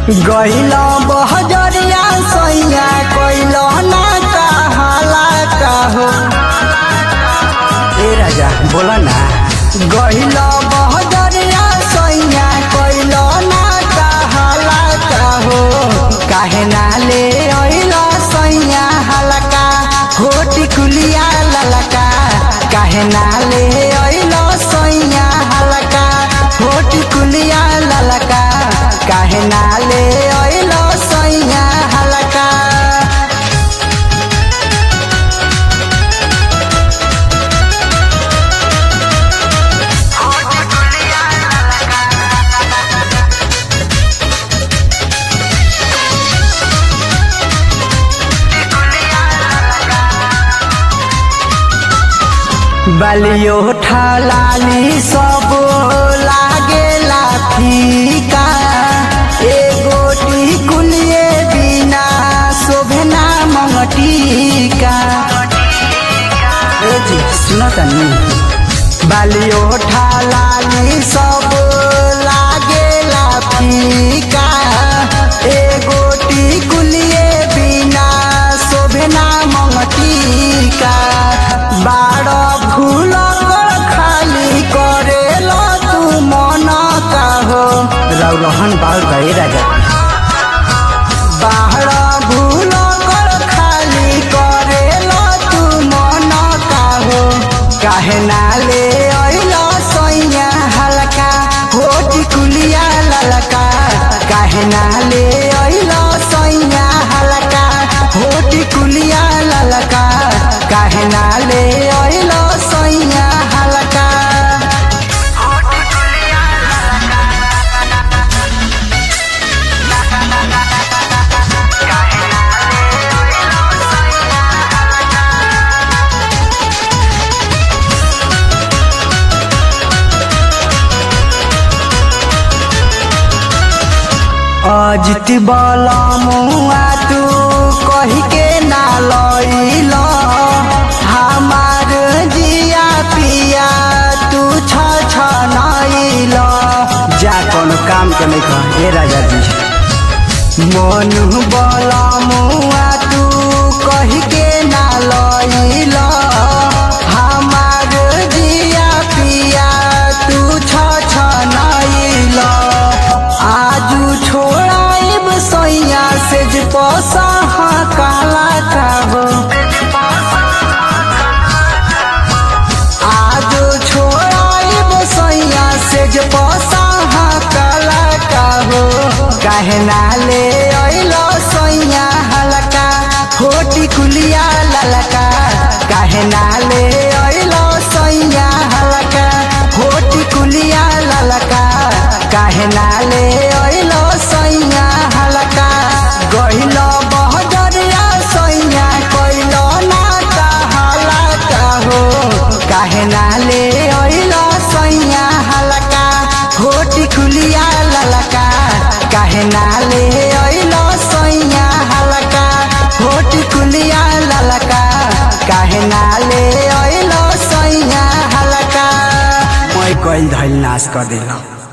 गइला बहजरिया सैया कइलो ना कहाला कहो। ए राजा बोला ना, गइला बहजरिया सैया कइलो ना कहाला कहो। काहे ना ले अइला सैया हलका होटी कुलिया ललका। काहे ना ले अइला सैया हलका होटी कुलिया ललका। काहे ना ले अइला सैया हलका। बलियो ठलाली सब लागेला फीका। एगो टिकुलिए बिना शोभना मंगटिका। ए जी सुनो तनी, बलियो ठलाली सब लागेला फीका। एगो टिकुलिए बिना शोभना मंगटिका। बाड़ा फूल खाली करेला तू मन काहो। रौरहन बाउर गए राजा, बाहरा भूल खाली करेला तू मन काहो। काहे ना ले अइला सैया हलका होटी कुलिया ललका। काहे ना ले अइला सैया हलका होटी कुलिया ललका। काहे ना ले अइला सैया हलका। अजित बला मुआ तू कही के ना लइला। हमार जिया पिया तू छ नइला। जा कोनो काम के नहीं कह ए राजा जी। मनु बला मुआ तू कही के ना लइला। हमार जिया पिया तू छ नइला। आजू छोड़ाइब सैया से जे पसा काला काहो। आजू छोड़ाइब सैया से जे पसा काला काहो। काहे ना ले अइला सैया हलका होटी कुलिया ललका। काहे ना ले अइला सैया हलका होटी कुलिया ललका। काहे ना ले अइला सैया हलका। गइला बहजरिया सैया कइलो ना कहाला कहो। काहे ना ले अइला सैया हलका होटी कुलिया ललका। काहे ना ले अइला सैया हलका होटी कुलिया ललका। काहे ना ले अइला सैया हलका। मैं कइल धइल नाश कर देला।